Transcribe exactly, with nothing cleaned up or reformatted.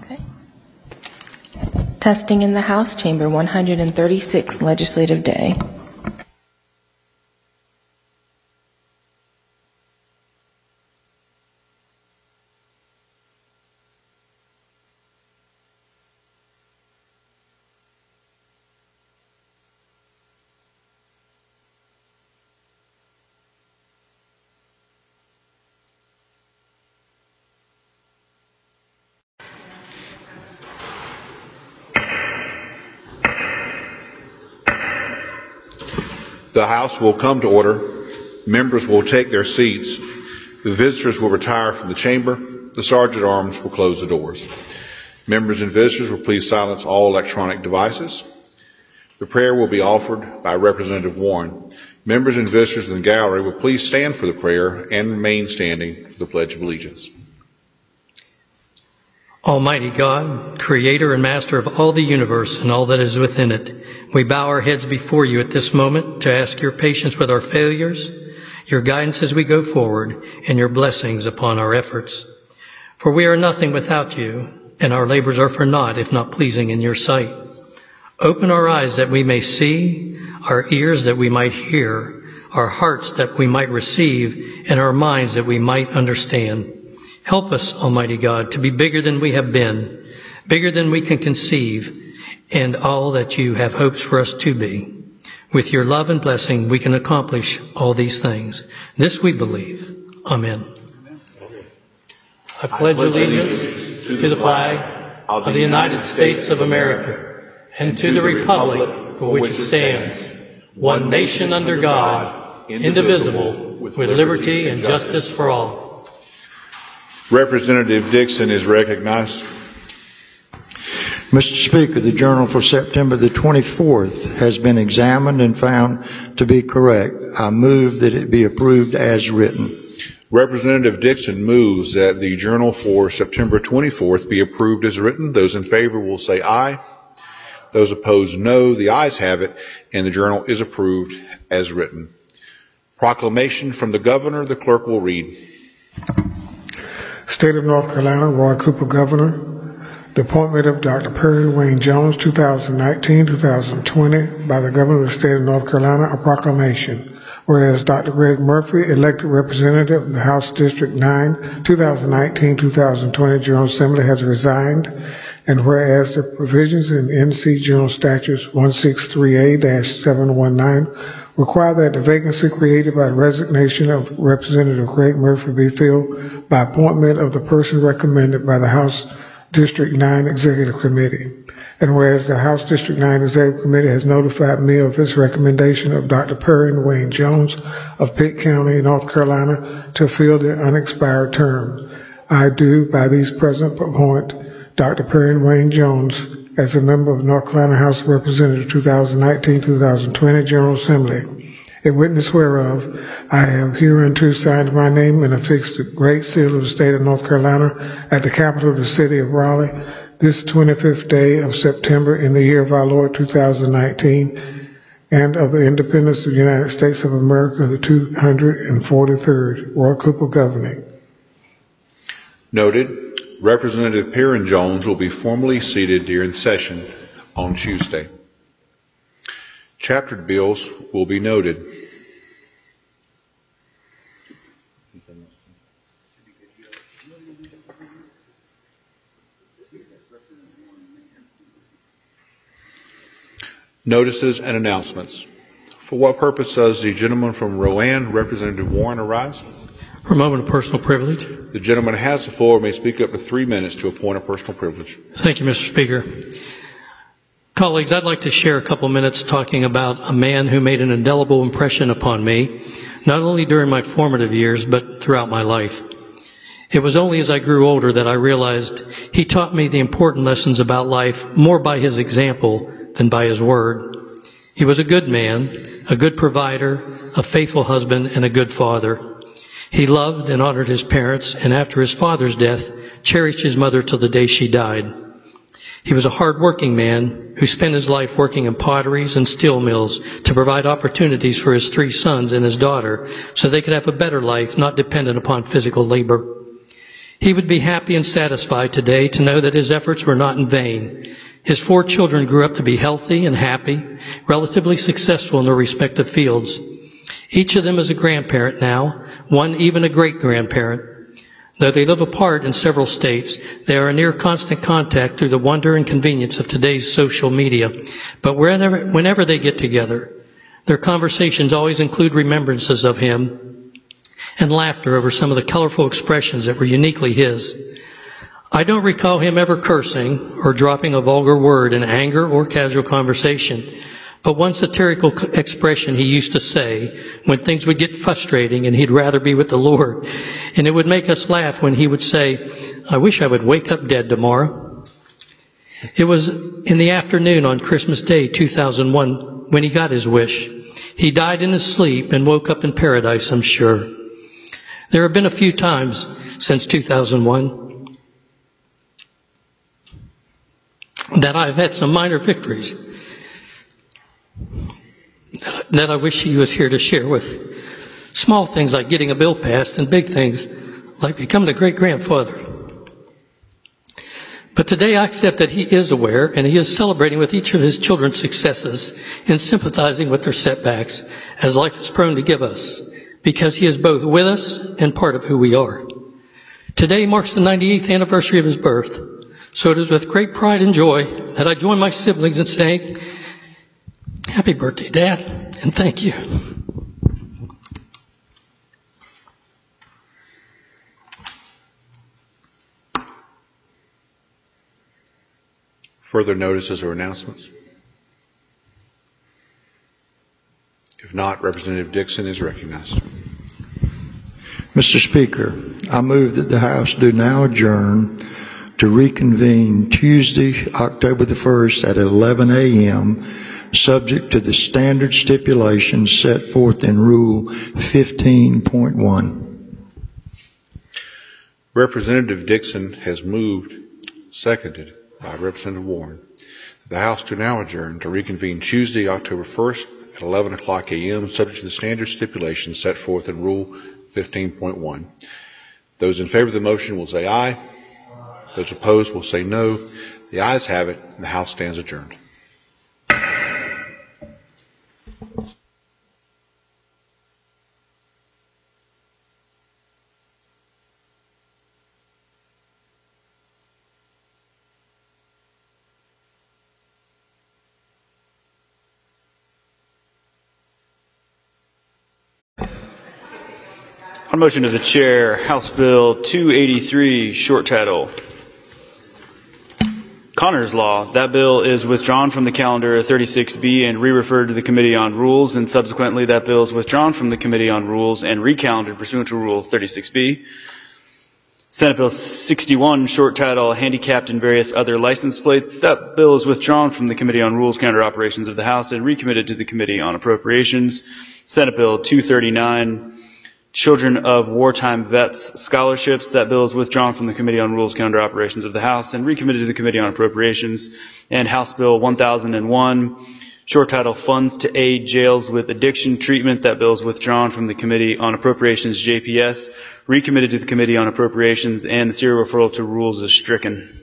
Okay. Testing in the House Chamber, one hundred thirty-sixth Legislative Day. The House will come to order. Members will take their seats. The visitors will retire from the chamber. The Sergeant at Arms will close the doors. Members and visitors will please silence all electronic devices. The prayer will be offered by Representative Warren. Members and visitors in the gallery will please stand for the prayer and remain standing for the Pledge of Allegiance. Almighty God, creator and master of all the universe and all that is within it, we bow our heads before you at this moment to ask your patience with our failures, your guidance as we go forward, and your blessings upon our efforts. For we are nothing without you, and our labors are for naught if not pleasing in your sight. Open our eyes that we may see, our ears that we might hear, our hearts that we might receive, and our minds that we might understand. Help us, Almighty God, to be bigger than we have been, bigger than we can conceive, and all that you have hopes for us to be. With your love and blessing, we can accomplish all these things. This we believe. Amen. I pledge allegiance to the flag of the United States of America and to the republic for which it stands, one nation under God, indivisible, with liberty and justice for all. Representative Dixon is recognized. Mister Speaker, the Journal for September the twenty-fourth has been examined and found to be correct. I move that it be approved as written. Representative Dixon moves that the Journal for September twenty-fourth be approved as written. Those in favor will say aye. Those opposed, no. The ayes have it, and the Journal is approved as written. Proclamation from the Governor. The clerk will read. State of North Carolina, Roy Cooper, Governor. The appointment of Doctor Perry Wayne Jones, twenty nineteen to twenty twenty, by the Governor of the State of North Carolina, a proclamation. Whereas Doctor Greg Murphy, elected representative of the House District nine, twenty nineteen to twenty twenty General Assembly, has resigned, and whereas the provisions in N C General Statutes one sixty-three A seven nineteen require that the vacancy created by the resignation of Representative Greg Murphy be filled by appointment of the person recommended by the House District nine Executive Committee. And whereas the House District nine Executive Committee has notified me of its recommendation of Doctor Perry Wayne Jones of Pitt County, North Carolina, to fill the unexpired term, I do by these present appoint Doctor Perry Wayne Jones as a member of North Carolina House of Representatives twenty nineteen to twenty twenty General Assembly. A witness whereof, I have hereunto signed my name and affixed the Great Seal of the State of North Carolina at the capital of the city of Raleigh, this twenty-fifth day of September in the year of our Lord two thousand nineteen, and of the independence of the United States of America, the two hundred forty-third. Roy Cooper, governing. Noted. Representative Perrin Jones will be formally seated during session on Tuesday. Chaptered bills will be noted. Notices and announcements. For what purpose does the gentleman from Rowan, Representative Warren, arise? For a moment of personal privilege. The gentleman has the floor and may speak up to three minutes to a point of personal privilege. Thank you, Mister Speaker. Colleagues, I'd like to share a couple minutes talking about a man who made an indelible impression upon me, not only during my formative years, but throughout my life. It was only as I grew older that I realized he taught me the important lessons about life more by his example than by his word. He was a good man, a good provider, a faithful husband, and a good father. He loved and honored his parents, and after his father's death, cherished his mother till the day she died. He was a hard-working man who spent his life working in potteries and steel mills to provide opportunities for his three sons and his daughter so they could have a better life, not dependent upon physical labor. He would be happy and satisfied today to know that his efforts were not in vain. His four children grew up to be healthy and happy, relatively successful in their respective fields. Each of them is a grandparent now, one even a great-grandparent. Though they live apart in several states, they are in near constant contact through the wonder and convenience of today's social media. But whenever, whenever they get together, their conversations always include remembrances of him and laughter over some of the colorful expressions that were uniquely his. I don't recall him ever cursing or dropping a vulgar word in anger or casual conversation. But one satirical expression he used to say when things would get frustrating and he'd rather be with the Lord. And it would make us laugh when he would say, "I wish I would wake up dead tomorrow." It was in the afternoon on Christmas Day, two thousand one, when he got his wish. He died in his sleep and woke up in paradise, I'm sure. There have been a few times since two thousand one that I've had some minor victories that I wish he was here to share with. Small things like getting a bill passed and big things like becoming a great-grandfather. But today I accept that he is aware and he is celebrating with each of his children's successes and sympathizing with their setbacks as life is prone to give us, because he is both with us and part of who we are. Today marks the ninety-eighth anniversary of his birth, so it is with great pride and joy that I join my siblings in saying, "Happy birthday, Dad, and thank you." Further notices or announcements? If not, Representative Dixon is recognized. Mister Speaker, I move that the House do now adjourn to reconvene Tuesday, October the first at eleven a.m., subject to the standard stipulations set forth in Rule fifteen point one. Representative Dixon has moved, seconded by Representative Warren. The House to now adjourn to reconvene Tuesday, October first at eleven o'clock a.m., subject to the standard stipulations set forth in Rule fifteen point one. Those in favor of the motion will say aye. Those opposed will say no. The ayes have it, and the House stands adjourned. On motion of the chair, House Bill two eighty-three, short title, Connors Law. That bill is withdrawn from the calendar thirty-six B and re-referred to the Committee on Rules, and subsequently that bill is withdrawn from the Committee on Rules and recalendared pursuant to Rule thirty-six B. Senate Bill sixty-one, short title, Handicapped and Various Other License Plates. That bill is withdrawn from the Committee on Rules, Calendar Operations of the House and recommitted to the Committee on Appropriations. Senate Bill two thirty-nine, Children of Wartime Vets Scholarships. That bill is withdrawn from the Committee on Rules, Calendar Operations of the House and recommitted to the Committee on Appropriations. And House Bill one thousand one, short title, Funds to Aid Jails with Addiction Treatment. That bill is withdrawn from the Committee on Appropriations, J P S, recommitted to the Committee on Appropriations, and the serial referral to Rules is stricken.